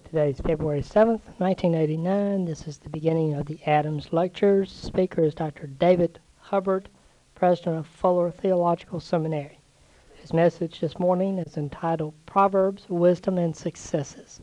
Today is February 7th, 1989. This is the beginning of the Adams Lectures. Speaker is Dr. David Hubbard, President of Fuller Theological Seminary. His message this morning is entitled Proverbs, Wisdom, and Successes.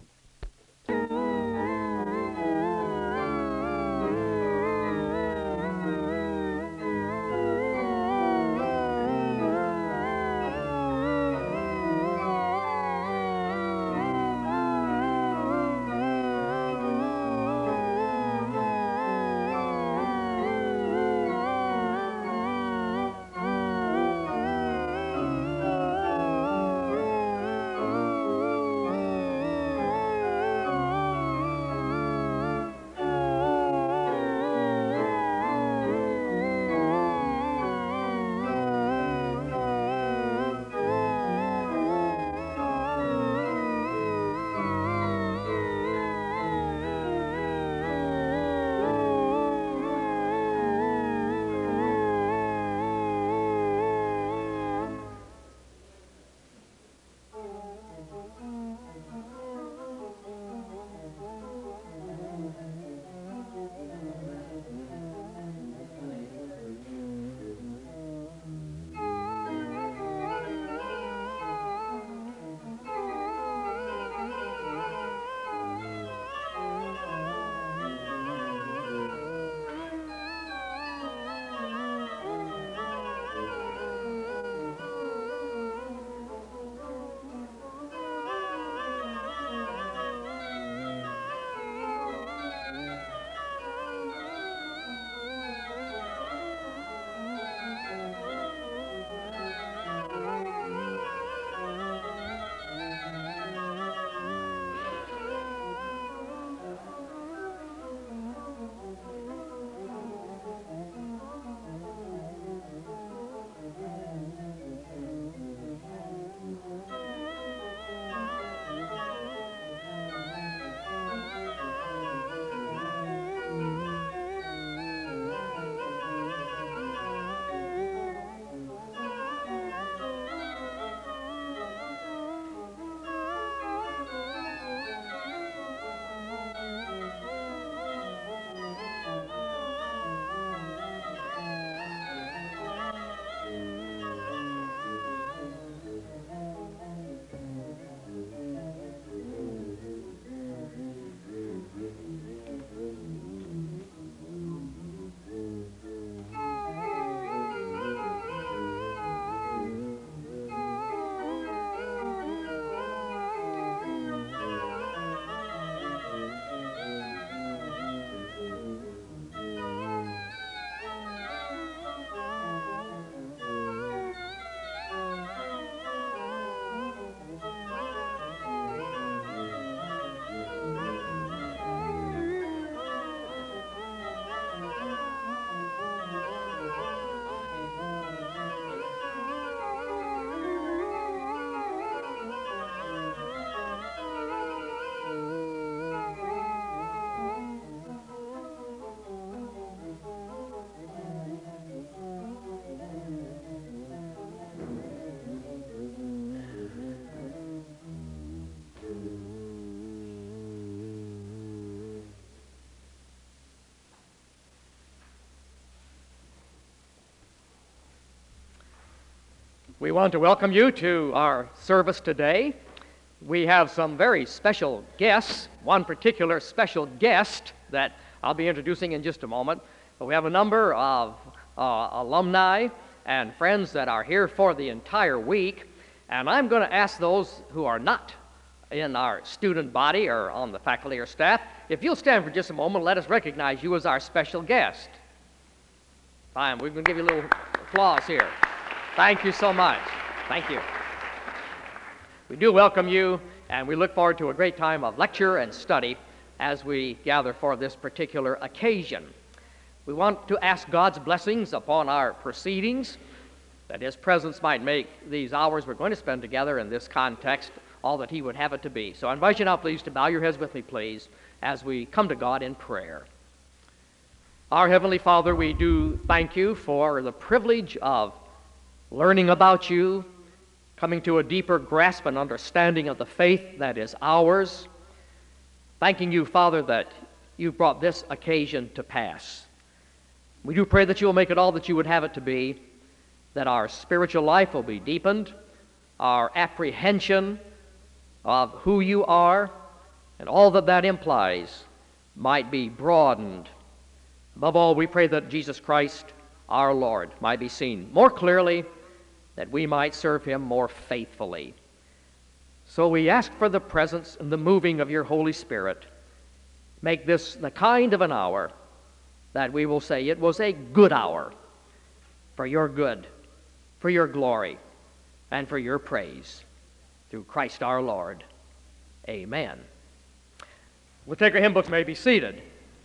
We want to welcome you to our service today. We have some very special guests, one particular special guest that I'll be introducing in just a moment. But we have a number of alumni and friends that are here for the entire week, and I'm going to ask those who are not in our student body or on the faculty or staff, if you'll stand for just a moment, let us recognize you as our special guest. Fine, we're going to give you a little applause here. Thank you so much. Thank you. We do welcome you, and we look forward to a great time of lecture and study as we gather for this particular occasion. We want to ask God's blessings upon our proceedings, that His presence might make these hours we're going to spend together in this context all that He would have it to be. So I invite you now, please, to bow your heads with me, please, as we come to God in prayer. Our Heavenly Father, we do thank you for the privilege of learning about you, coming to a deeper grasp and understanding of the faith that is ours. thanking you, Father, that you brought this occasion to pass. We do pray that you will make it all that you would have it to be, that our spiritual life will be deepened, our apprehension of who you are and all that that implies might be broadened. Above all, we pray that Jesus Christ, our Lord, might be seen more clearly, that we might serve him more faithfully. So we ask for the presence and the moving of your Holy Spirit. Make this the kind of an hour that we will say it was a good hour for your good, for your glory, and for your praise. Through Christ our Lord. Amen. We'll take our hymn books, may be seated.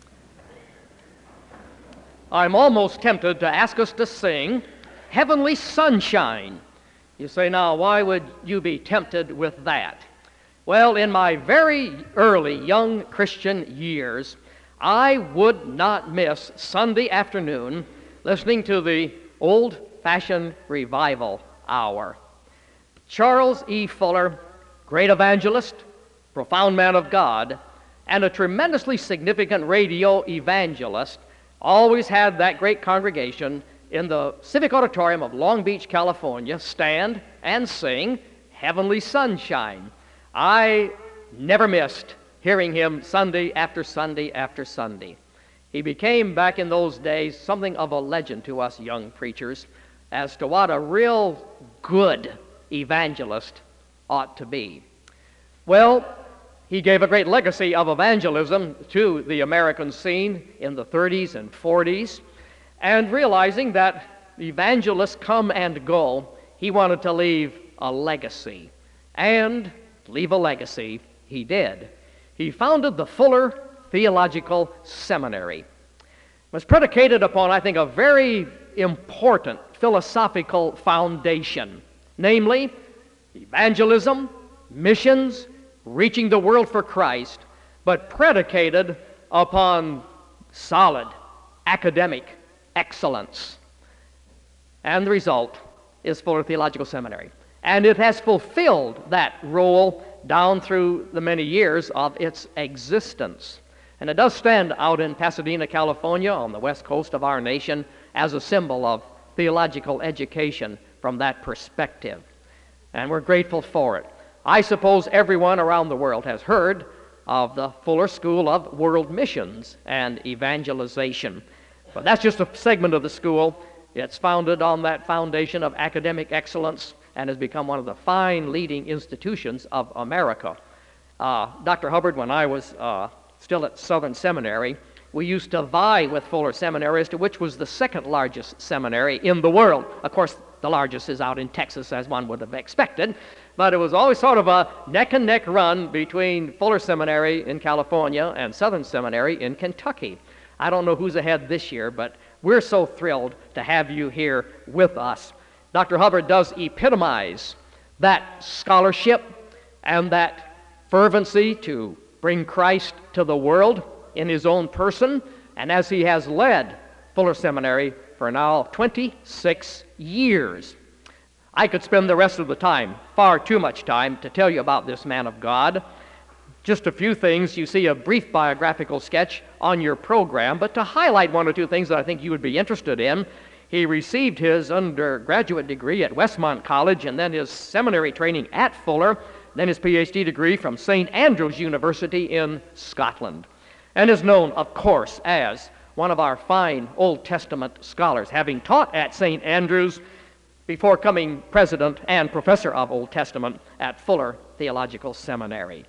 I'm almost tempted to ask us to sing Heavenly Sunshine. You say, now, why would you be tempted with that? Well, in my very early young Christian years, I would not miss Sunday afternoon listening to the old-fashioned revival hour. Charles E. Fuller, great evangelist, profound man of God, and a tremendously significant radio evangelist, always had that great congregation in the Civic Auditorium of Long Beach, California, stand and sing Heavenly Sunshine. I never missed hearing him Sunday after Sunday after Sunday. He became, back in those days, something of a legend to us young preachers as to what a real good evangelist ought to be. Well, he gave a great legacy of evangelism to the American scene in the 30s and 40s, and realizing that evangelists come and go, he wanted to leave a legacy. And leave a legacy he did. He founded the Fuller Theological Seminary. It was predicated upon, I think, a very important philosophical foundation, namely evangelism, missions, reaching the world for Christ, but predicated upon solid academic excellence. And the result is Fuller Theological Seminary. And it has fulfilled that role down through the many years of its existence. And it does stand out in Pasadena, California, on the west coast of our nation, as a symbol of theological education from that perspective. And we're grateful for it. I suppose everyone around the world has heard of the Fuller School of World Missions and Evangelization. But that's just a segment of the school. It's founded on that foundation of academic excellence and has become one of the fine leading institutions of America. Dr. Hubbard, when I was still at Southern Seminary, we used to vie with Fuller Seminary as to which was the second largest seminary in the world. Of course, the largest is out in Texas, as one would have expected, but it was always sort of a neck-and-neck run between Fuller Seminary in California and Southern Seminary in Kentucky. I don't know who's ahead this year, but we're so thrilled to have you here with us. Dr. Hubbard does epitomize that scholarship and that fervency to bring Christ to the world in his own person, and as he has led Fuller Seminary for now 26 years. I could spend the rest of the time, far too much time, to tell you about this man of God. Just a few things. You see a brief biographical sketch on your program, but to highlight one or two things that I think you would be interested in, he received his undergraduate degree at Westmont College and then his seminary training at Fuller, then his PhD degree from St. Andrews University in Scotland, and is known, of course, as one of our fine Old Testament scholars, having taught at St. Andrews before becoming president and professor of Old Testament at Fuller Theological Seminary.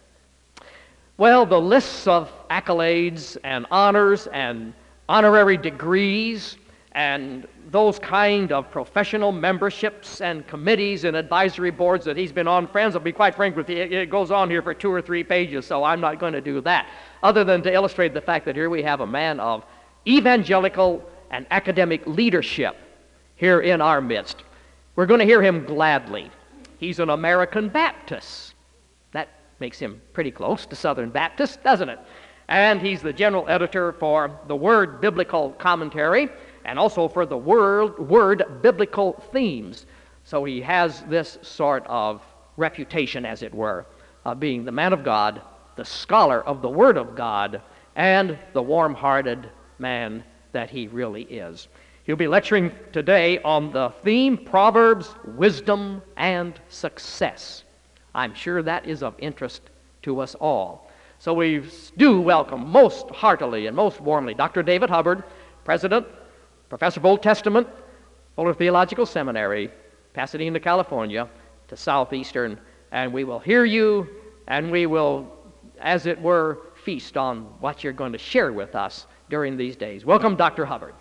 Well, the lists of accolades and honors and honorary degrees and those kind of professional memberships and committees and advisory boards that he's been on, friends, I'll be quite frank with you, it goes on here for 2 or 3 pages, so I'm not going to do that, other than to illustrate the fact that here we have a man of evangelical and academic leadership here in our midst. We're going to hear him gladly. He's an American Baptist. That makes him pretty close to Southern Baptist, doesn't it? And he's the general editor for the Word Biblical Commentary and also for the Word Biblical Themes. So he has this sort of reputation, as it were, of being the man of God, the scholar of the Word of God, and the warm-hearted man that he really is. He'll be lecturing today on the theme, Proverbs, Wisdom, and Success. I'm sure that is of interest to us all. So we do welcome most heartily and most warmly Dr. David Hubbard, President, Professor of Old Testament, Fuller Theological Seminary, Pasadena, California, to Southeastern, and we will hear you, and we will, as it were, feast on what you're going to share with us during these days. Welcome, Dr. Hubbard.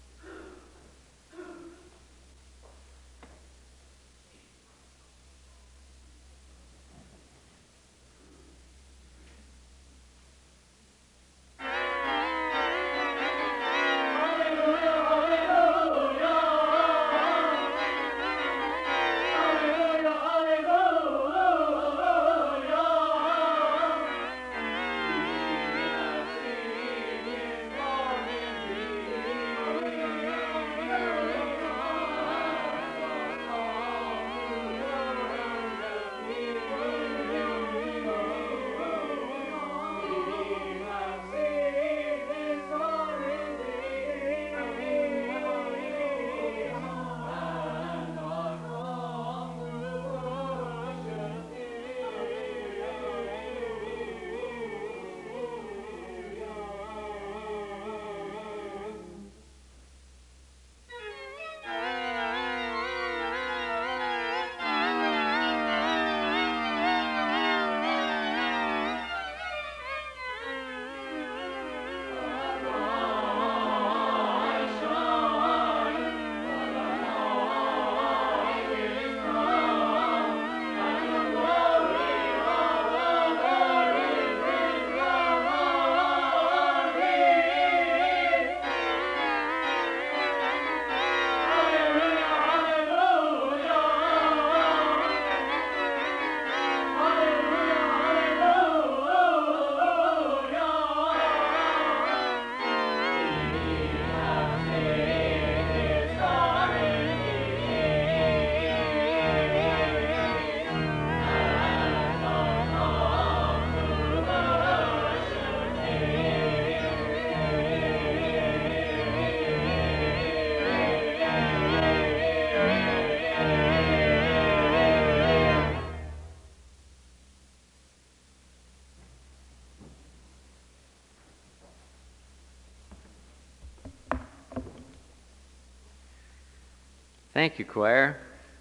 Thank you, choir.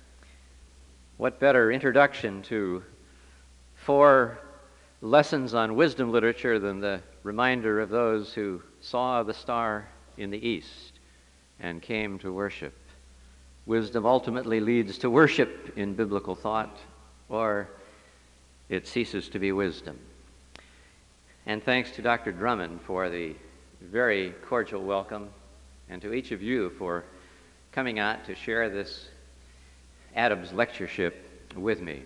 What better introduction to 4 lessons on wisdom literature than the reminder of those who saw the star in the east and came to worship. Wisdom ultimately leads to worship in biblical thought, or it ceases to be wisdom. And thanks to Dr. Drummond for the very cordial welcome, and to each of you for coming out to share this Adams lectureship with me.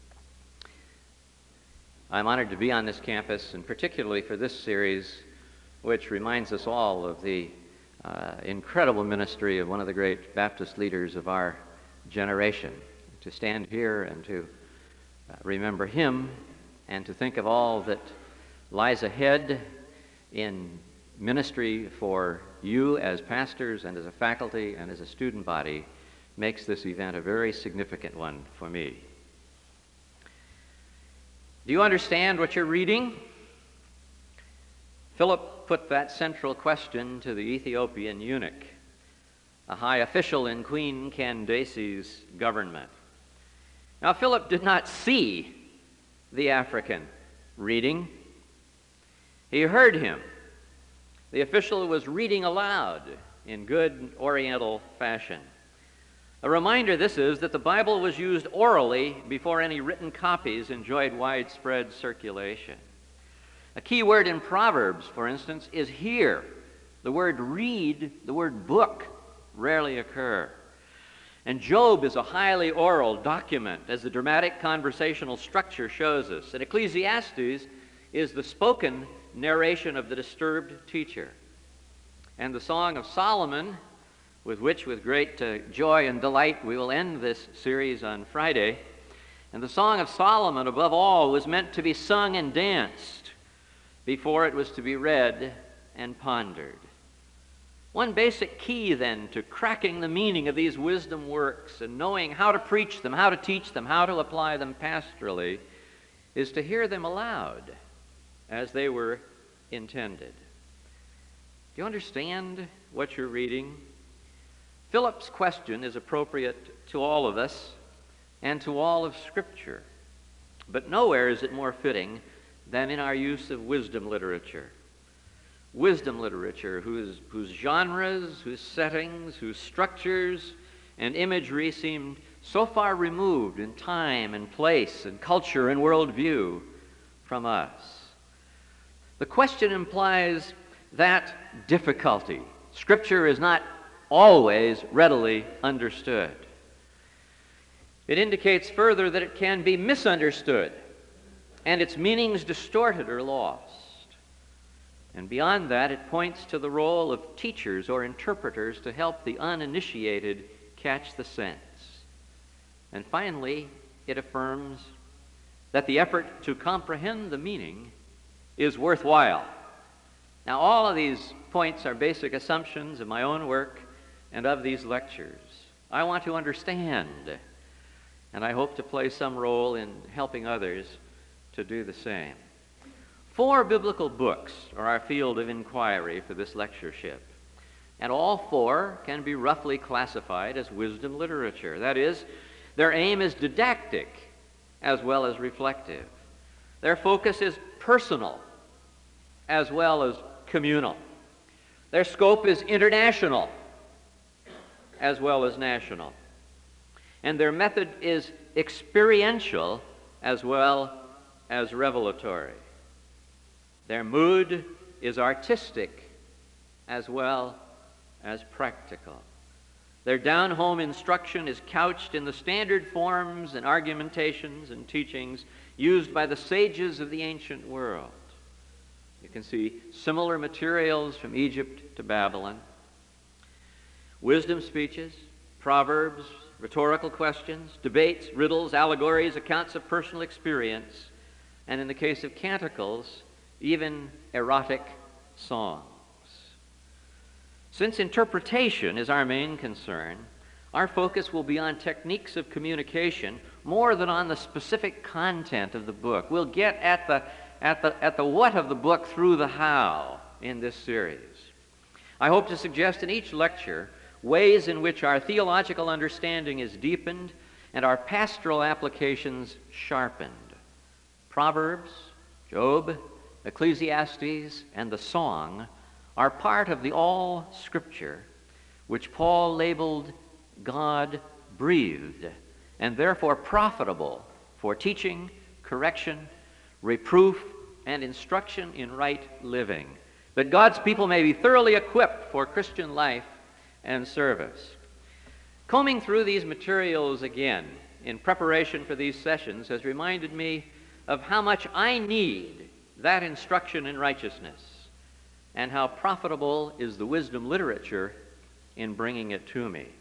I'm honored to be on this campus, and particularly for this series, which reminds us all of the incredible ministry of one of the great Baptist leaders of our generation. To stand here and to remember him, and to think of all that lies ahead in ministry for you as pastors and as a faculty and as a student body makes this event a very significant one for me. Do you understand what you're reading? Philip put that central question to the Ethiopian eunuch, a high official in Queen Candace's government. Now, Philip did not see the African reading. He heard him. The official was reading aloud in good Oriental fashion. A reminder this is that the Bible was used orally before any written copies enjoyed widespread circulation. A key word in Proverbs, for instance, is here. The word read, the word book, rarely occur. And Job is a highly oral document, as the dramatic conversational structure shows us. And Ecclesiastes is the spoken narration of the disturbed teacher. And the Song of Solomon, with which, with great joy and delight, we will end this series on Friday, And the Song of Solomon, above all, was meant to be sung and danced before it was to be read and pondered. One basic key, then, to cracking the meaning of these wisdom works and knowing how to preach them, how to teach them, how to apply them pastorally, is to hear them aloud as they were intended. Do you understand what you're reading? Philip's question is appropriate to all of us and to all of Scripture, but nowhere is it more fitting than in our use of wisdom literature. Wisdom literature whose genres, whose settings, whose structures and imagery seemed so far removed in time and place and culture and worldview from us. The question implies that difficulty. Scripture is not always readily understood. It indicates further that it can be misunderstood and its meanings distorted or lost. And beyond that, it points to the role of teachers or interpreters to help the uninitiated catch the sense. And finally, it affirms that the effort to comprehend the meaning is worthwhile. Now, all of these points are basic assumptions of my own work and of these lectures. I want to understand, and I hope to play some role in helping others to do the same. 4 biblical books are our field of inquiry for this lectureship, and all 4 can be roughly classified as wisdom literature. That is, their aim is didactic as well as reflective. Their focus is personal as well as communal. Their scope is international as well as national. And their method is experiential as well as revelatory. Their mood is artistic as well as practical. Their down-home instruction is couched in the standard forms and argumentations and teachings used by the sages of the ancient world. You can see similar materials from Egypt to Babylon. Wisdom speeches, proverbs, rhetorical questions, debates, riddles, allegories, accounts of personal experience, and in the case of canticles, even erotic songs. Since interpretation is our main concern, our focus will be on techniques of communication more than on the specific content of the book. We'll get at the what of the book through the how in this series. I hope to suggest in each lecture ways in which our theological understanding is deepened and our pastoral applications sharpened. Proverbs, Job, Ecclesiastes, and the Song are part of the all Scripture, which Paul labeled God-breathed, and therefore profitable for teaching, correction, reproof, and instruction in right living, that God's people may be thoroughly equipped for Christian life and service. Combing through these materials again in preparation for these sessions has reminded me of how much I need that instruction in righteousness, and how profitable is the wisdom literature in bringing it to me.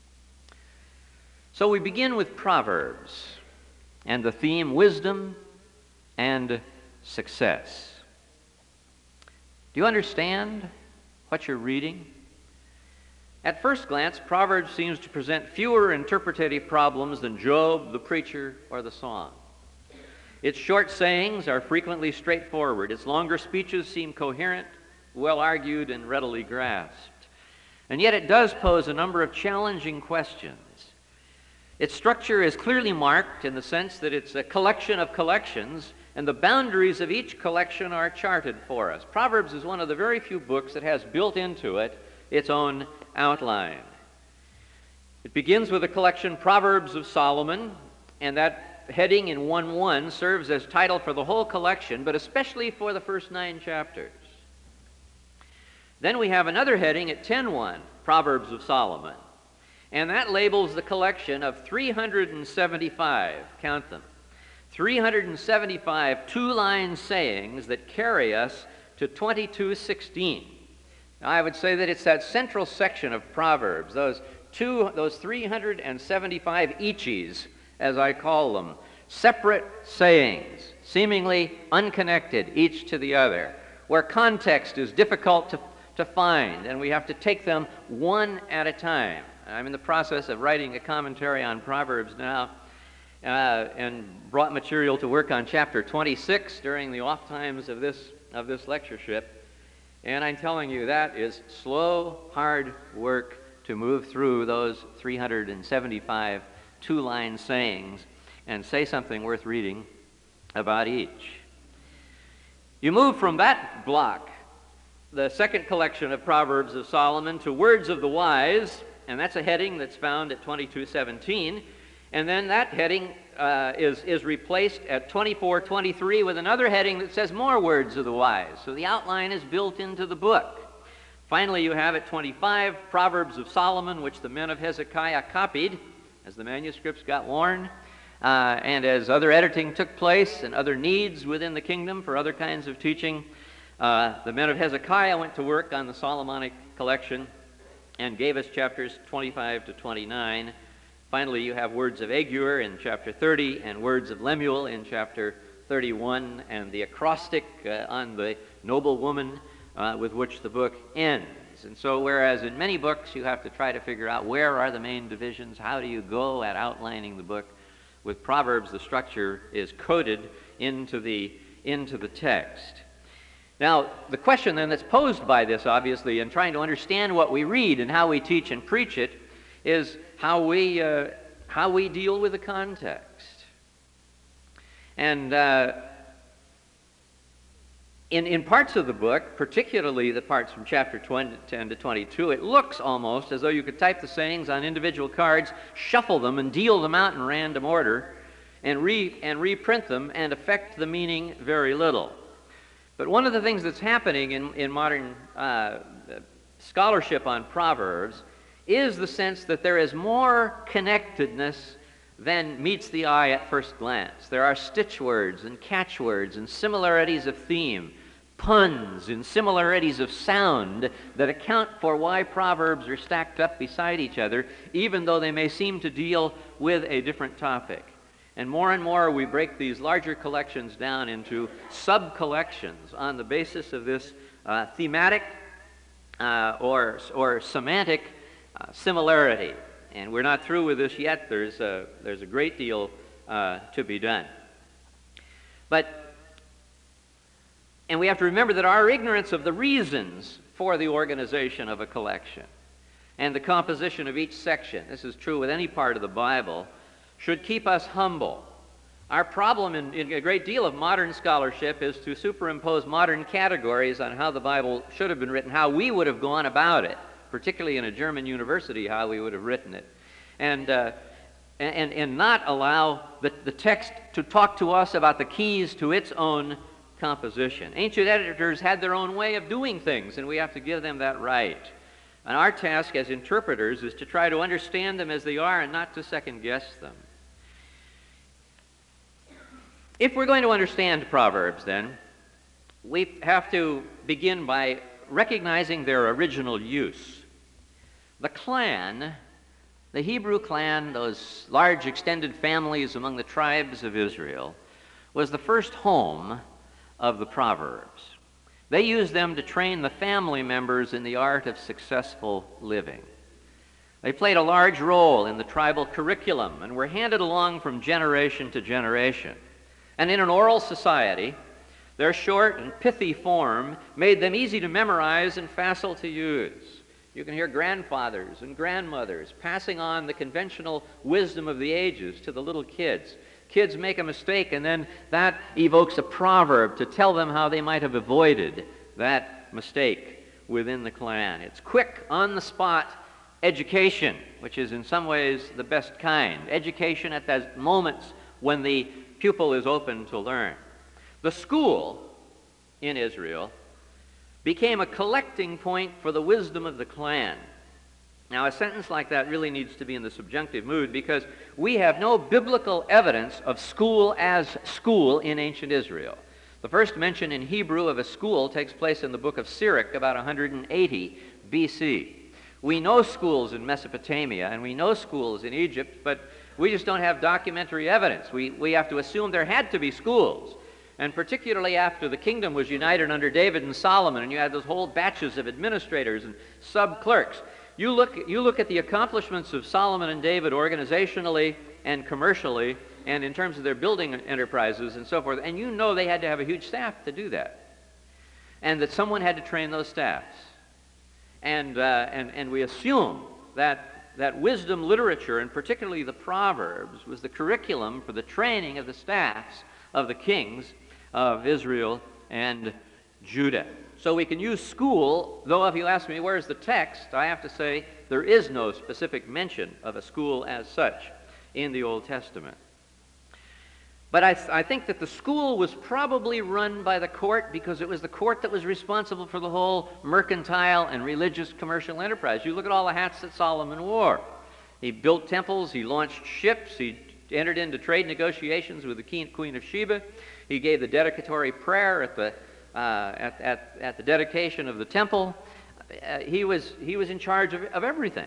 So we begin with Proverbs and the theme wisdom and success. Do you understand what you're reading? At first glance, Proverbs seems to present fewer interpretative problems than Job, the preacher, or the Song. Its short sayings are frequently straightforward. Its longer speeches seem coherent, well-argued, and readily grasped. And yet it does pose a number of challenging questions. Its structure is clearly marked in the sense that it's a collection of collections, and the boundaries of each collection are charted for us. Proverbs is one of the very few books that has built into it its own outline. It begins with a collection, Proverbs of Solomon, and that heading in 1:1 serves as title for the whole collection, but especially for the first 9 chapters. Then we have another heading at 10:1, Proverbs of Solomon, and that labels the collection of 375, count them, 375 two-line sayings that carry us to 22:16. Now, I would say that it's that central section of Proverbs, those 375 eaches, as I call them, separate sayings, seemingly unconnected each to the other, where context is difficult to find, and we have to take them one at a time. I'm in the process of writing a commentary on Proverbs now, and brought material to work on chapter 26 during the off times of this lectureship. And I'm telling you, that is slow, hard work to move through those 375 two-line sayings and say something worth reading about each. You move from that block, the second collection of Proverbs of Solomon, to Words of the Wise, and that's a heading that's found at 22:17, and then that heading is replaced at 24:23 with another heading that says More Words of the Wise. So the outline is built into the book. Finally, you have at 25 Proverbs of Solomon, which the men of Hezekiah copied as the manuscripts got worn, and as other editing took place and other needs within the kingdom for other kinds of teaching. The men of Hezekiah went to work on the Solomonic collection and gave us chapters 25 to 29. Finally, you have Words of Agur in chapter 30 and Words of Lemuel in chapter 31, and the acrostic on the noble woman with which the book ends. And so whereas in many books you have to try to figure out where are the main divisions, how do you go at outlining the book, with Proverbs the structure is coded into the text. Now, the question then that's posed by this, obviously, in trying to understand what we read and how we teach and preach it, is how we deal with the context. And in parts of the book, particularly the parts from chapter 10 to 22, it looks almost as though you could type the sayings on individual cards, shuffle them, and deal them out in random order, and reprint them, and affect the meaning very little. But one of the things that's happening in modern scholarship on Proverbs is the sense that there is more connectedness than meets the eye at first glance. There are stitch words and catchwords and similarities of theme, puns and similarities of sound that account for why Proverbs are stacked up beside each other, even though they may seem to deal with a different topic. And more we break these larger collections down into sub-collections on the basis of this thematic or semantic similarity. And we're not through with this yet. There's a great deal to be done. And we have to remember that our ignorance of the reasons for the organization of a collection and the composition of each section, this is true with any part of the Bible, should keep us humble. Our problem in a great deal of modern scholarship is to superimpose modern categories on how the Bible should have been written, how we would have gone about it, particularly in a German university, how we would have written it, and not allow the text to talk to us about the keys to its own composition. Ancient editors had their own way of doing things, and we have to give them that right. And our task as interpreters is to try to understand them as they are and not to second-guess them. If we're going to understand Proverbs, then, we have to begin by recognizing their original use. The clan, the Hebrew clan, those large extended families among the tribes of Israel, was the first home of the Proverbs. They used them to train the family members in the art of successful living. They played a large role in the tribal curriculum and were handed along from generation to generation. And in an oral society, their short and pithy form made them easy to memorize and facile to use. You can hear grandfathers and grandmothers passing on the conventional wisdom of the ages to the little kids. Kids make a mistake, and then that evokes a proverb to tell them how they might have avoided that mistake within the clan. It's quick, on-the-spot education, which is in some ways the best kind. Education at those moments when the pupil is open to learn. The school in Israel became a collecting point for the wisdom of the clan. Now, a sentence like that really needs to be in the subjunctive mood because we have no biblical evidence of school as school in ancient Israel. The first mention in Hebrew of a school takes place in the book of Sirach about 180 BC. We know schools in Mesopotamia and we know schools in Egypt, but We just don't have documentary evidence. We have to assume there had to be schools. And particularly after the kingdom was united under David and Solomon, and you had those whole batches of administrators and sub-clerks. You look at the accomplishments of Solomon and David organizationally and commercially and in terms of their building enterprises and so forth, and you know they had to have a huge staff to do that. And that someone had to train those staffs. And we assume that wisdom literature, and particularly the Proverbs, was the curriculum for the training of the staffs of the kings of Israel and Judah. So we can use school, though if you ask me where's the text, I have to say there is no specific mention of a school as such in the Old Testament. But I think that the school was probably run by the court because it was the court that was responsible for the whole mercantile and religious commercial enterprise. You look at all the hats that Solomon wore. He built temples, he launched ships, he entered into trade negotiations with the Queen of Sheba. He gave the dedicatory prayer at the dedication of the temple. He was in charge of everything.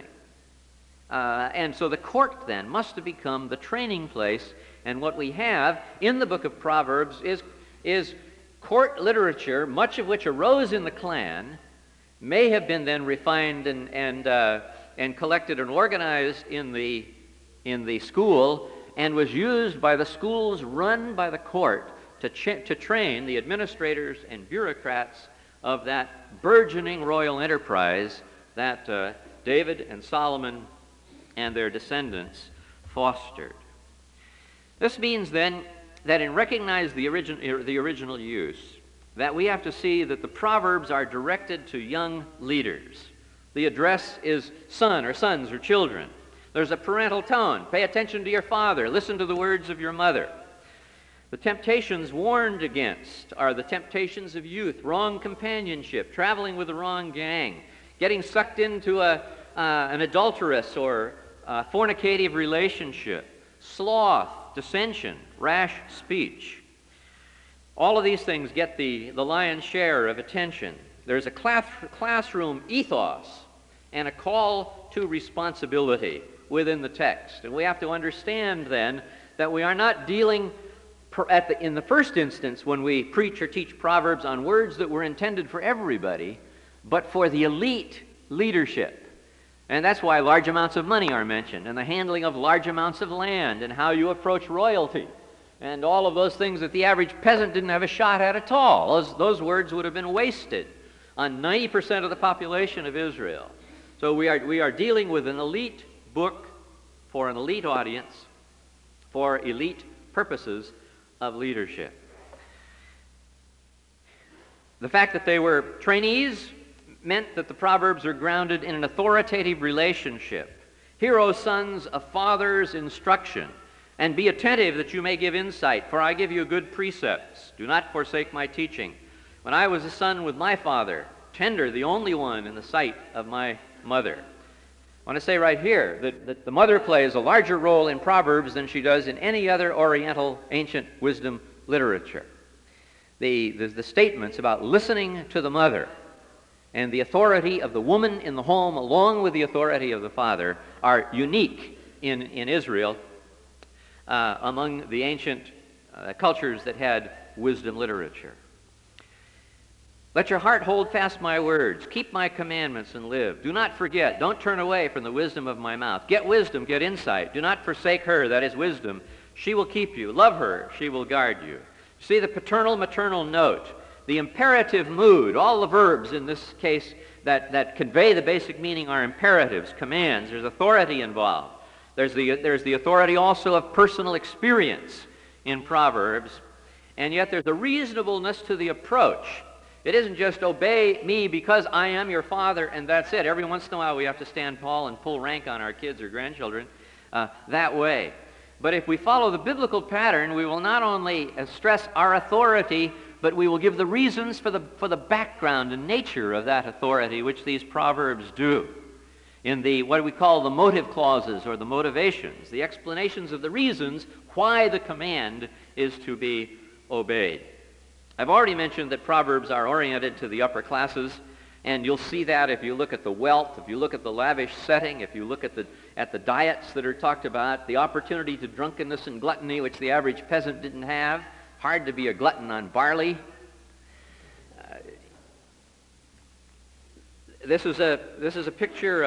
And so the court then must have become the training place. And what we have in the book of Proverbs is court literature, much of which arose in the clan, may have been then refined and collected and organized in the school, and was used by the schools run by the court to train the administrators and bureaucrats of that burgeoning royal enterprise that David and Solomon and their descendants fostered. This means then that in recognizing the original use, that we have to see that the Proverbs are directed to young leaders. The address is son or sons or children. There's a parental tone. Pay attention to your father. Listen to the words of your mother. The temptations warned against are the temptations of youth, wrong companionship, traveling with the wrong gang, getting sucked into an adulterous or fornicative relationship, sloth, dissension, rash speech. All of these things get the lion's share of attention. There's a classroom ethos and a call to responsibility within the text. And we have to understand then that we are not dealing in the first instance when we preach or teach Proverbs on words that were intended for everybody, but for the elite leadership. And that's why large amounts of money are mentioned, and the handling of large amounts of land, and how you approach royalty, and all of those things that the average peasant didn't have a shot at all. Those words would have been wasted on 90% of the population of Israel. So we are dealing with an elite book for an elite audience, for elite purposes of leadership. The fact that they were trainees meant that the Proverbs are grounded in an authoritative relationship. Hear, O sons, a father's instruction, and be attentive that you may give insight, for I give you good precepts. Do not forsake my teaching. When I was a son with my father, tender, the only one in the sight of my mother. I want to say right here that the mother plays a larger role in Proverbs than she does in any other Oriental ancient wisdom literature. The statements about listening to the mother and the authority of the woman in the home along with the authority of the father are unique in Israel among the ancient cultures that had wisdom literature. Let your heart hold fast my words. Keep my commandments and live. Do not forget. Don't turn away from the wisdom of my mouth. Get wisdom, get insight. Do not forsake her, that is wisdom. She will keep you. Love her, she will guard you. See the paternal-maternal note, the imperative mood. All the verbs in this case that convey the basic meaning are imperatives, commands. There's authority involved. There's the authority also of personal experience in Proverbs. And yet there's a reasonableness to the approach. It isn't just obey me because I am your father and that's it. Every once in a while we have to stand tall and pull rank on our kids or grandchildren that way. But if we follow the biblical pattern, we will not only stress our authority, but we will give the reasons for the background and nature of that authority, which these Proverbs do. In the what we call the motive clauses or the motivations, the explanations of the reasons why the command is to be obeyed. I've already mentioned that Proverbs are oriented to the upper classes, And you'll see that if you look at the wealth, if you look at the lavish setting, if you look at the diets that are talked about, the opportunity to drunkenness and gluttony, which the average peasant didn't have. Hard to be a glutton on barley. This is a picture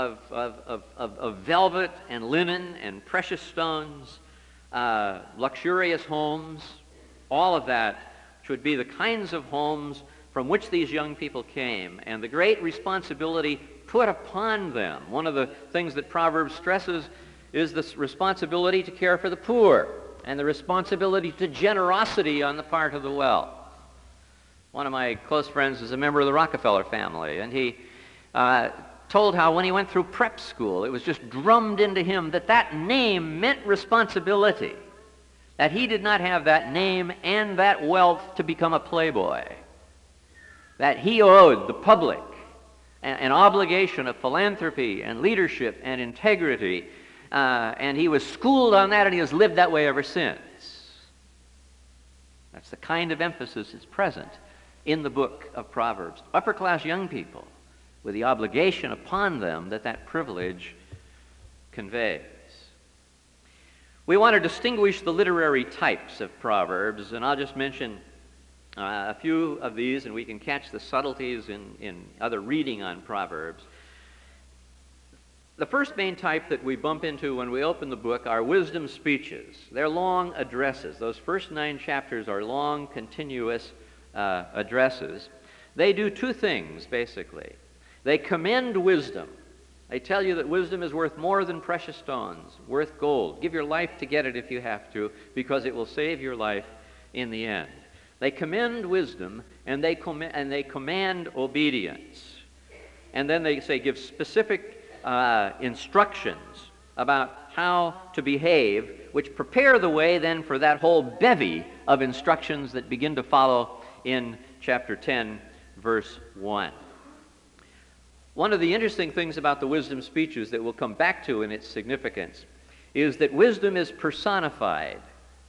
of velvet and linen and precious stones, luxurious homes, all of that, which would be the kinds of homes from which these young people came, and the great responsibility put upon them. One of the things that Proverbs stresses is this responsibility to care for the poor and the responsibility to generosity on the part of the wealth. One of my close friends is a member of the Rockefeller family, and he told how when he went through prep school, it was just drummed into him that that name meant responsibility, that he did not have that name and that wealth to become a playboy, that he owed the public an obligation of philanthropy and leadership and integrity, and he was schooled on that, and he has lived that way ever since. That's the kind of emphasis that's present in the book of Proverbs. Upper-class young people, with the obligation upon them that privilege conveys. We want to distinguish the literary types of Proverbs, and I'll just mention a few of these, and we can catch the subtleties in other reading on Proverbs. The first main type that we bump into when we open the book are wisdom speeches. They're long addresses. Those first 9 chapters are long, continuous addresses. They do 2 things, basically. They commend wisdom. They tell you that wisdom is worth more than precious stones, worth gold. Give your life to get it if you have to, because it will save your life in the end. They commend wisdom, and they command obedience. And then they say, give specific instructions about how to behave, which prepare the way then for that whole bevy of instructions that begin to follow in chapter 10, verse 1. One of the interesting things about the wisdom speeches that we'll come back to in its significance is that wisdom is personified.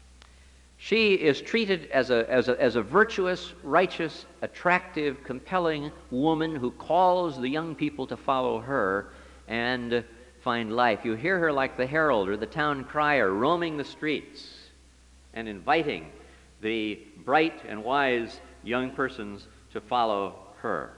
She is treated as a virtuous, righteous, attractive, compelling woman who calls the young people to follow her and find life. You hear her like the herald or the town crier roaming the streets and inviting the bright and wise young persons to follow her.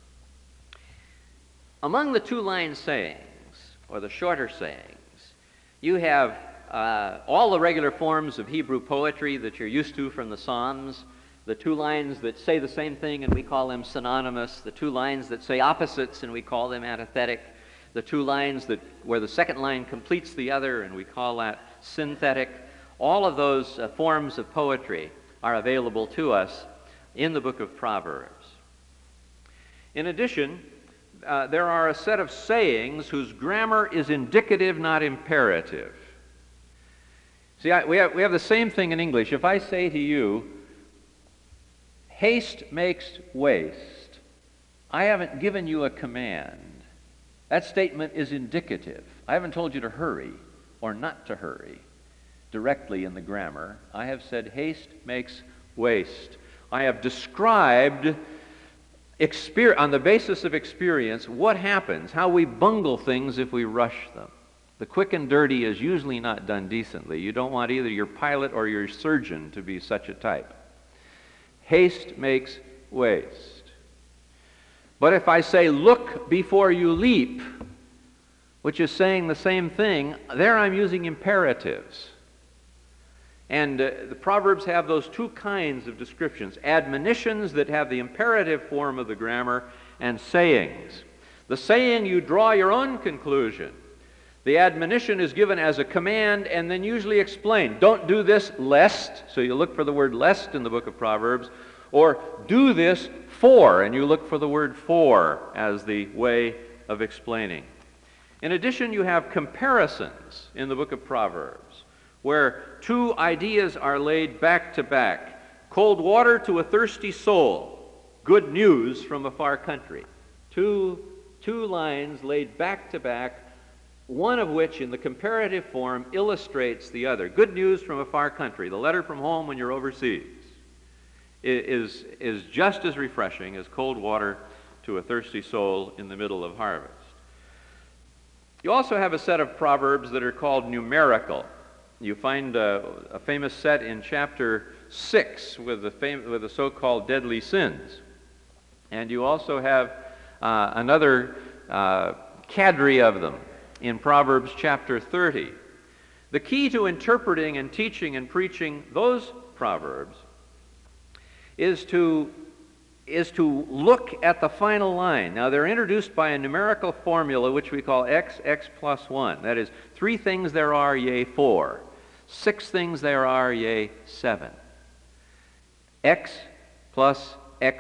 Among the 2-line sayings, or the shorter sayings, you have all the regular forms of Hebrew poetry that you're used to from the Psalms, the 2 lines that say the same thing and we call them synonymous, the 2 lines that say opposites and we call them antithetic, the 2 lines where the second line completes the other and we call that synthetic. All of those forms of poetry are available to us in the book of Proverbs. In addition, there are a set of sayings whose grammar is indicative, not imperative. See, we have the same thing in English. If I say to you, haste makes waste, I haven't given you a command. That statement is indicative. I haven't told you to hurry or not to hurry directly in the grammar. I have said haste makes waste. I have described on the basis of experience what happens, how we bungle things if we rush them. The quick and dirty is usually not done decently. You don't want either your pilot or your surgeon to be such a type. Haste makes waste. But if I say, look before you leap, which is saying the same thing, there I'm using imperatives. And the Proverbs have those 2 kinds of descriptions, admonitions that have the imperative form of the grammar, and sayings. The saying, you draw your own conclusion. The admonition is given as a command and then usually explained. Don't do this lest, so you look for the word lest in the book of Proverbs, or do this for, and you look for the word for as the way of explaining. In addition, you have comparisons in the book of Proverbs, where 2 ideas are laid back to back. Cold water to a thirsty soul, good news from a far country. Two lines laid back to back, one of which in the comparative form illustrates the other. Good news from a far country, the letter from home when you're overseas, is just as refreshing as cold water to a thirsty soul in the middle of harvest. You also have a set of proverbs that are called numerical. You find a famous set in chapter 6 with the so-called deadly sins. And you also have another cadre of them in Proverbs chapter 30. The key to interpreting and teaching and preaching those proverbs is to look at the final line. Now, they're introduced by a numerical formula which we call x plus 1. That is, 3 things there are, yea, 4. 6 things there are, yea, 7. X plus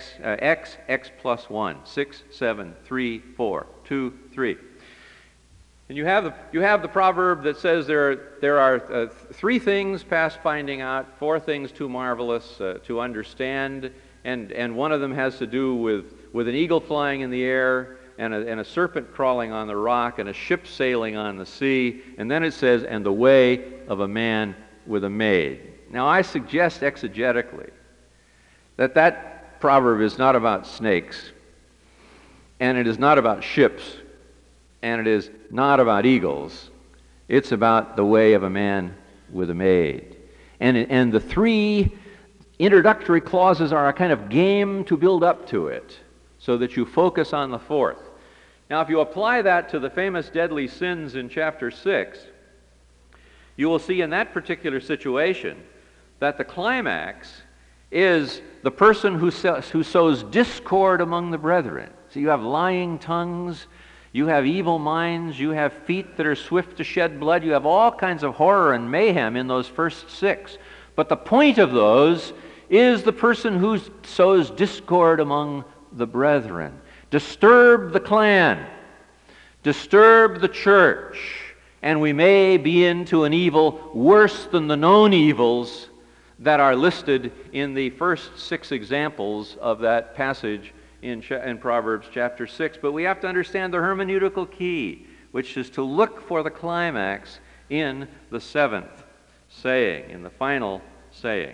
1. 6, 7, 3, 4. 2, 3. And you have the proverb that says there are 3 things past finding out, 4 things too marvelous to understand, and one of them has to do with an eagle flying in the air and a serpent crawling on the rock and a ship sailing on the sea. And then it says, and the way of a man with a maid. Now I suggest exegetically that proverb is not about snakes, and it is not about ships, and it is not about eagles. It's about the way of a man with a maid. And the 3 introductory clauses are a kind of game to build up to it, so that you focus on the 4th. Now, if you apply that to the famous deadly sins in chapter 6, you will see in that particular situation that the climax is the person who sows discord among the brethren. So you have lying tongues, you have evil minds, you have feet that are swift to shed blood, you have all kinds of horror and mayhem in those first 6. But the point of those is the person who sows discord among the brethren. Disturb the clan, disturb the church, and we may be into an evil worse than the known evils that are listed in the first 6 examples of that passage in Proverbs chapter 6. But we have to understand the hermeneutical key, which is to look for the climax in the 7th saying, in the final saying.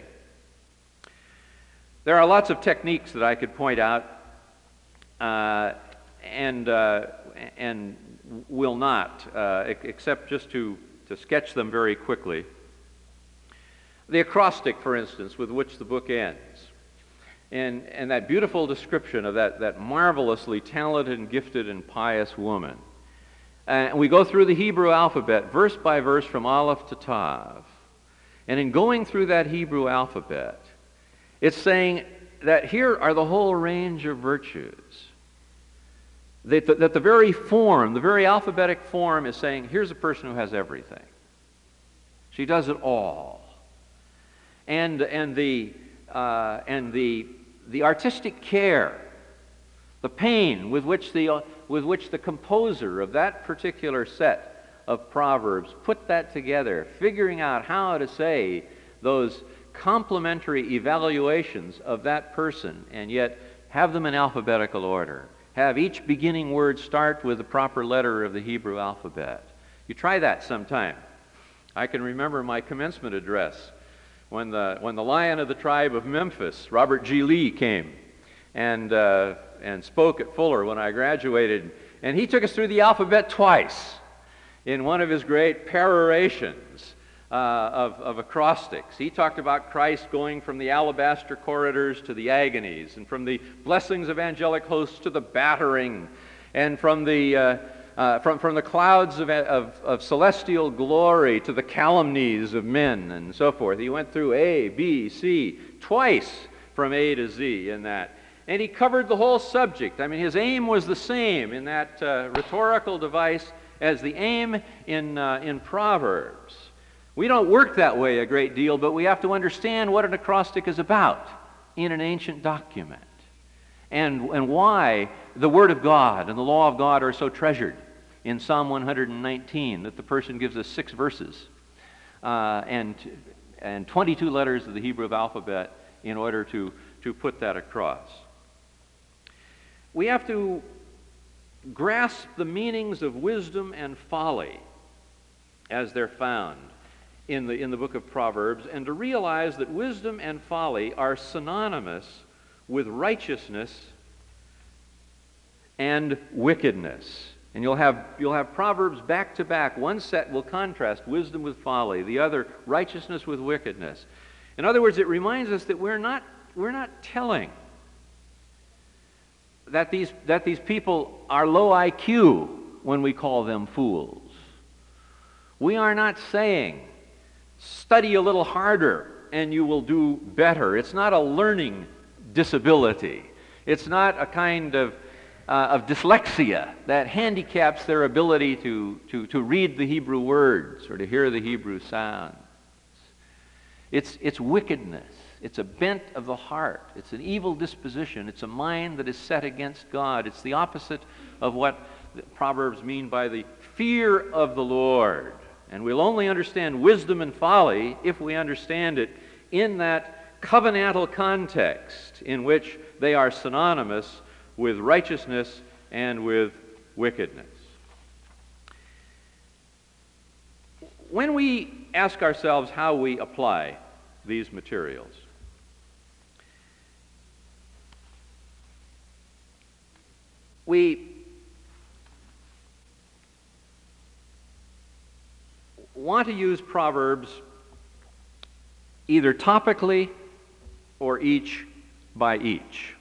There are lots of techniques that I could point out and will not, except just to sketch them very quickly. The acrostic, for instance, with which the book ends, and that beautiful description of that marvelously talented and gifted and pious woman. And we go through the Hebrew alphabet, verse by verse, from Aleph to Tav. And in going through that Hebrew alphabet, it's saying that here are the whole range of virtues. That the very form, the very alphabetic form is saying, here's a person who has everything. She does it all. And the artistic care, the pain with which the composer of that particular set of proverbs put that together, figuring out how to say those complementary evaluations of that person, and yet have them in alphabetical order. Have each beginning word start with the proper letter of the Hebrew alphabet. You try that sometime. I can remember my commencement address when the lion of the tribe of Memphis, Robert G. Lee, came and spoke at Fuller when I graduated, and he took us through the alphabet twice in one of his great perorations of acrostics. He talked about Christ going from the alabaster corridors to the agonies, and from the blessings of angelic hosts to the battering, and from the clouds of celestial glory to the calumnies of men, and so forth. He went through A, B, C, twice from A to Z in that. And he covered the whole subject. I mean, his aim was the same in that rhetorical device as the aim in Proverbs. We don't work that way a great deal, but we have to understand what an acrostic is about in an ancient document, and why the Word of God and the law of God are so treasured in Psalm 119, that the person gives us 6 verses and 22 letters of the Hebrew alphabet in order to put that across. We have to grasp the meanings of wisdom and folly as they're found in the book of Proverbs, and to realize that wisdom and folly are synonymous with righteousness and wickedness. And you'll have Proverbs back to back. One set will contrast wisdom with folly, the other righteousness with wickedness. In other words, it reminds us that we're not telling that these people are low IQ when we call them fools. We are not saying, study a little harder and you will do better. It's not a learning disability. It's not a kind of dyslexia that handicaps their ability to read the Hebrew words or to hear the Hebrew sounds. It's wickedness. It's a bent of the heart. It's an evil disposition. It's a mind that is set against God. It's the opposite of what the Proverbs mean by the fear of the Lord. And we'll only understand wisdom and folly if we understand it in that covenantal context in which they are synonymous with righteousness and with wickedness. When we ask ourselves how we apply these materials, we want to use Proverbs either topically or each by each.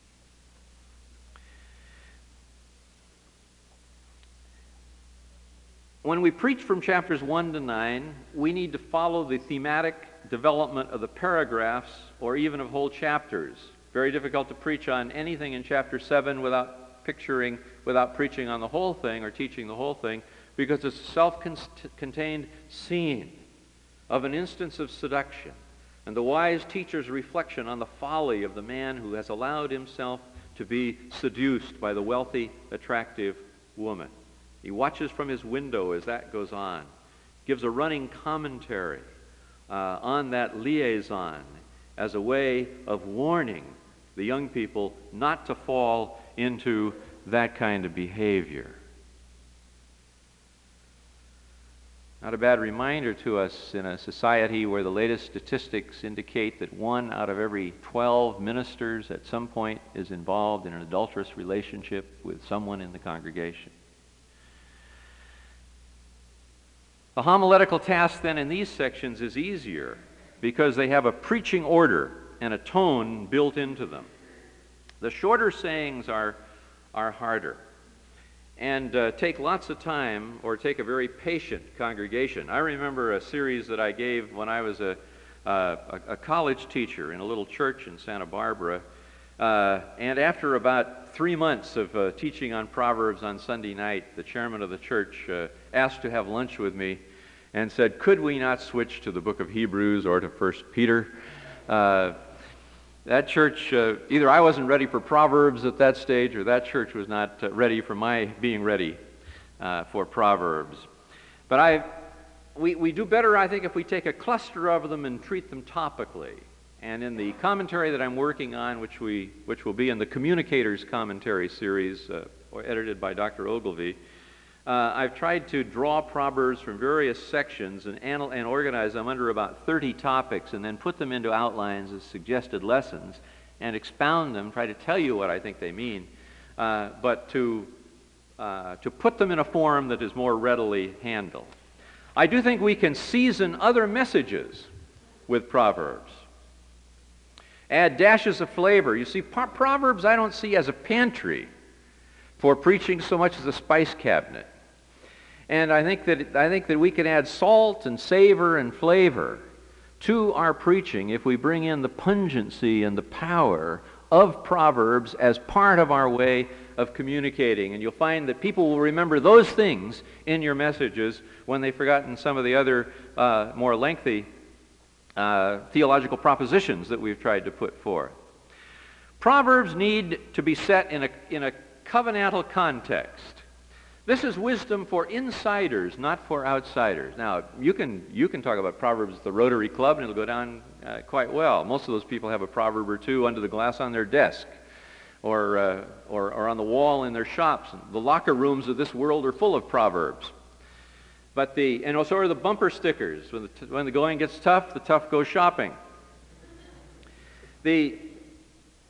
When we preach from chapters 1 to 9, we need to follow the thematic development of the paragraphs or even of whole chapters. Very difficult to preach on anything in chapter 7 without preaching on the whole thing or teaching the whole thing, because it's a self-contained scene of an instance of seduction and the wise teacher's reflection on the folly of the man who has allowed himself to be seduced by the wealthy, attractive woman. He watches from his window as that goes on, gives a running commentary on that liaison as a way of warning the young people not to fall into that kind of behavior. Not a bad reminder to us in a society where the latest statistics indicate that 1 out of every 12 ministers at some point is involved in an adulterous relationship with someone in the congregation. The homiletical task then in these sections is easier because they have a preaching order and a tone built into them. The shorter sayings are harder and take lots of time or take a very patient congregation. I remember a series that I gave when I was a college teacher in a little church in Santa Barbara, and after about 3 months of teaching on Proverbs on Sunday night, the chairman of the church asked to have lunch with me and said, could we not switch to the book of Hebrews or to 1 Peter? That church, either I wasn't ready for Proverbs at that stage, or that church was not ready for my being ready for Proverbs. But we do better, I think, if we take a cluster of them and treat them topically. And in the commentary that I'm working on, which will be in the Communicators Commentary series, edited by Dr. Ogilvie, I've tried to draw Proverbs from various sections and organize them under about 30 topics and then put them into outlines as suggested lessons and expound them, try to tell you what I think they mean, but to put them in a form that is more readily handled. I do think we can season other messages with Proverbs. Add dashes of flavor. You see, Proverbs I don't see as a pantry for preaching so much as a spice cabinet. And I think that we can add salt and savor and flavor to our preaching if we bring in the pungency and the power of Proverbs as part of our way of communicating. And you'll find that people will remember those things in your messages when they've forgotten some of the other more lengthy theological propositions that we've tried to put forth. Proverbs need to be set in a covenantal context. This is wisdom for insiders, not for outsiders. Now, you can talk about Proverbs at the Rotary Club, and it'll go down quite well. Most of those people have a proverb or two under the glass on their desk, or on the wall in their shops. The locker rooms of this world are full of proverbs. But and so are the bumper stickers. When the going gets tough, the tough go shopping.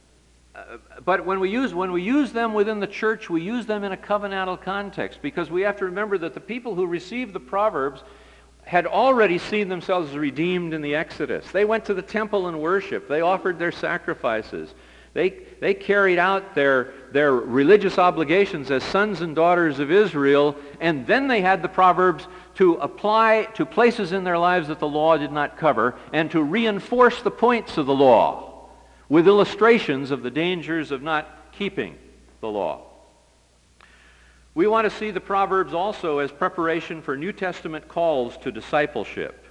But when we use them within the church, we use them in a covenantal context, because we have to remember that the people who received the Proverbs had already seen themselves redeemed in the Exodus. They went to the temple and worshiped. They offered their sacrifices. They carried out their religious obligations as sons and daughters of Israel, and then they had the Proverbs to apply to places in their lives that the law did not cover, and to reinforce the points of the law with illustrations of the dangers of not keeping the law. We want to see the Proverbs also as preparation for New Testament calls to discipleship.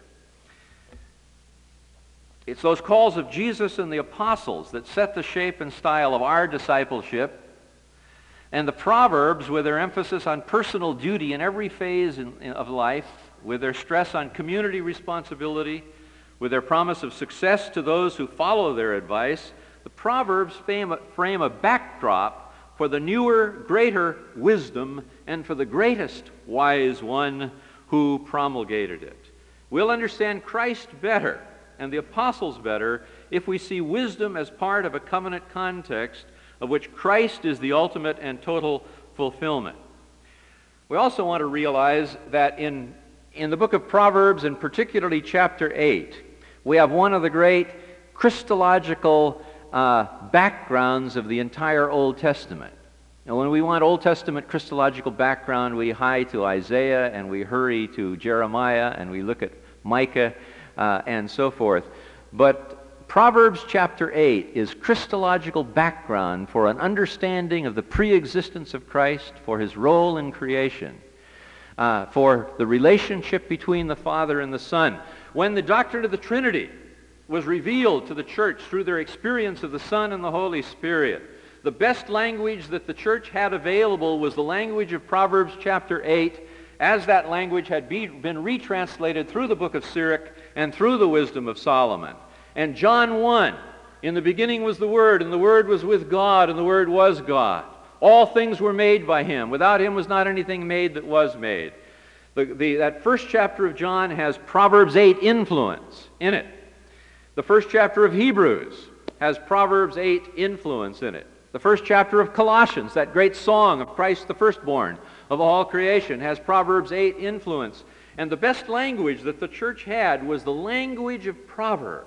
It's those calls of Jesus and the apostles that set the shape and style of our discipleship, and the Proverbs, with their emphasis on personal duty in every phase of life, with their stress on community responsibility, with their promise of success to those who follow their advice, the Proverbs frame a backdrop for the newer, greater wisdom and for the greatest wise one who promulgated it. We'll understand Christ better and the apostles better if we see wisdom as part of a covenant context of which Christ is the ultimate and total fulfillment. We also want to realize that in the book of Proverbs, and particularly chapter 8, we have one of the great Christological backgrounds of the entire Old Testament. And when we want Old Testament Christological background, we hie to Isaiah, and we hurry to Jeremiah, and we look at Micah, and so forth. But Proverbs chapter 8 is Christological background for an understanding of the pre-existence of Christ, for his role in creation, for the relationship between the Father and the Son. When the doctrine of the Trinity was revealed to the church through their experience of the Son and the Holy Spirit, the best language that the church had available was the language of Proverbs chapter 8, as that language had been retranslated through the book of Sirach and through the wisdom of Solomon. And John 1, in the beginning was the Word, and the Word was with God, and the Word was God. All things were made by him. Without him was not anything made that was made. That first chapter of John has Proverbs 8 influence in it. The first chapter of Hebrews has Proverbs 8 influence in it. The first chapter of Colossians, that great song of Christ the firstborn of all creation, has Proverbs 8 influence. And the best language that the church had was the language of Proverbs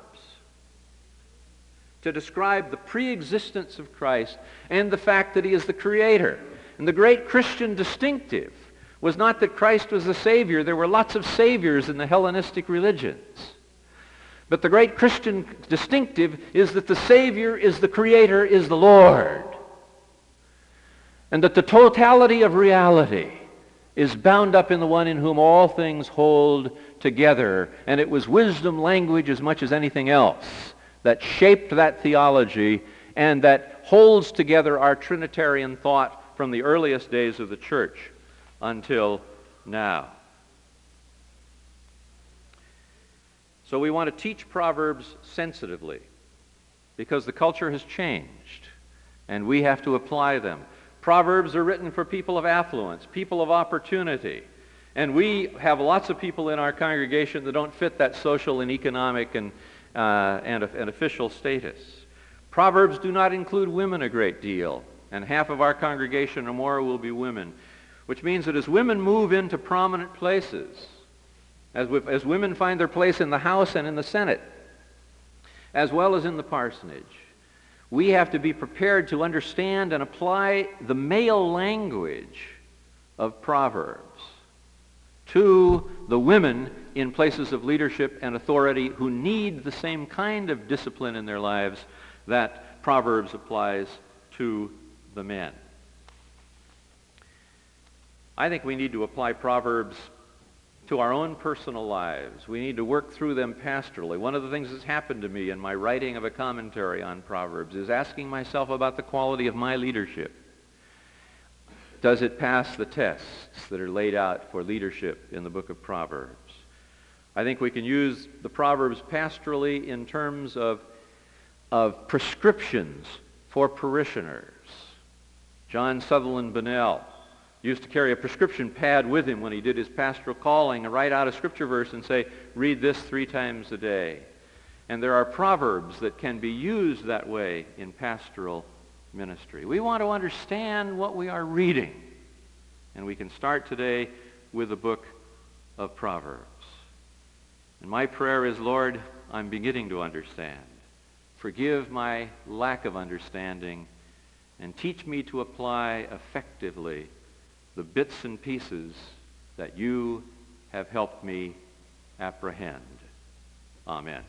to describe the pre-existence of Christ and the fact that he is the Creator. And the great Christian distinctive was not that Christ was the Savior. There were lots of Saviors in the Hellenistic religions. But the great Christian distinctive is that the Savior is the Creator, is the Lord. And that the totality of reality is bound up in the one in whom all things hold together. And it was wisdom language as much as anything else that shaped that theology and that holds together our Trinitarian thought from the earliest days of the church until now. So we want to teach Proverbs sensitively because the culture has changed and we have to apply them. Proverbs are written for people of affluence, people of opportunity. And we have lots of people in our congregation that don't fit that social and economic and official status. Proverbs do not include women a great deal, and half of our congregation or more will be women, which means that as women move into prominent places, as women find their place in the House and in the Senate, as well as in the parsonage, we have to be prepared to understand and apply the male language of Proverbs to the women in places of leadership and authority who need the same kind of discipline in their lives that Proverbs applies to the men. I think we need to apply Proverbs to our own personal lives. We need to work through them pastorally. One of the things that's happened to me in my writing of a commentary on Proverbs is asking myself about the quality of my leadership. Does it pass the tests that are laid out for leadership in the book of Proverbs? I think we can use the Proverbs pastorally in terms of prescriptions for parishioners. John Sutherland Bunnell used to carry a prescription pad with him when he did his pastoral calling and write out a scripture verse and say, read this 3 times a day. And there are proverbs that can be used that way in pastoral ministry. We want to understand what we are reading. And we can start today with the book of Proverbs. And my prayer is, Lord, I'm beginning to understand. Forgive my lack of understanding and teach me to apply effectively the bits and pieces that you have helped me apprehend. Amen.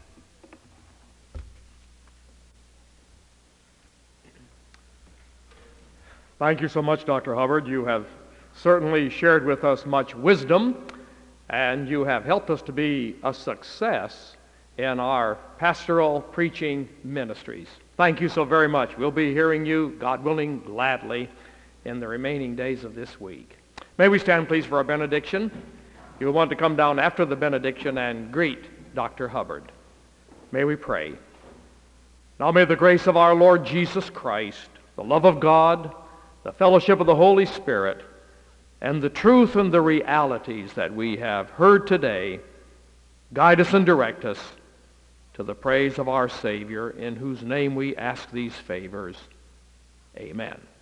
Thank you so much, Dr. Hubbard. You have certainly shared with us much wisdom, and you have helped us to be a success in our pastoral preaching ministries. Thank you so very much. We'll be hearing you, God willing, gladly in the remaining days of this week. May we stand, please, for our benediction. You'll want to come down after the benediction and greet Dr. Hubbard. May we pray. Now may the grace of our Lord Jesus Christ, the love of God, the fellowship of the Holy Spirit, and the truth and the realities that we have heard today guide us and direct us to the praise of our Savior, in whose name we ask these favors. Amen.